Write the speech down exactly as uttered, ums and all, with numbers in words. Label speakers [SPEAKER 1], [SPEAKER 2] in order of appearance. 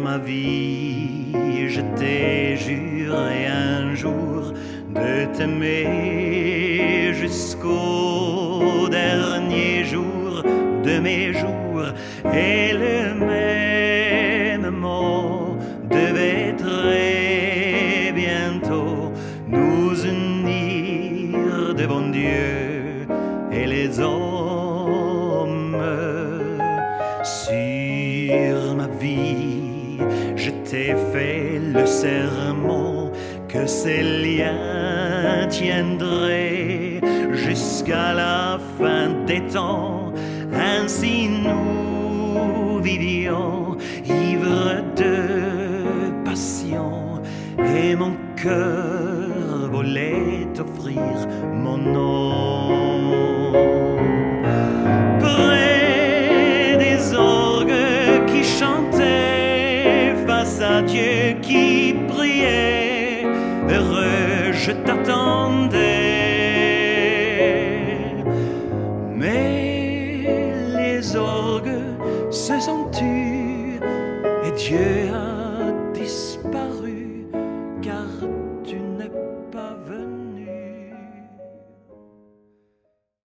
[SPEAKER 1] ma vie, je t'ai juré un jour de t'aimer jusqu'au dernier jour de mes jours, et le même mot devait très bientôt nous unir devant Dieu et les hommes. Sur ma vie, je t'ai fait le serment que ces liens tiendraient jusqu'à la fin des temps. Ainsi nous vivions, ivres de passion, et mon cœur voulait t'offrir mon nom. Près des orgues qui chantaient, face à Dieu qui priait, heureux je t'attendais. Mais les orgues se sont tus et Dieu a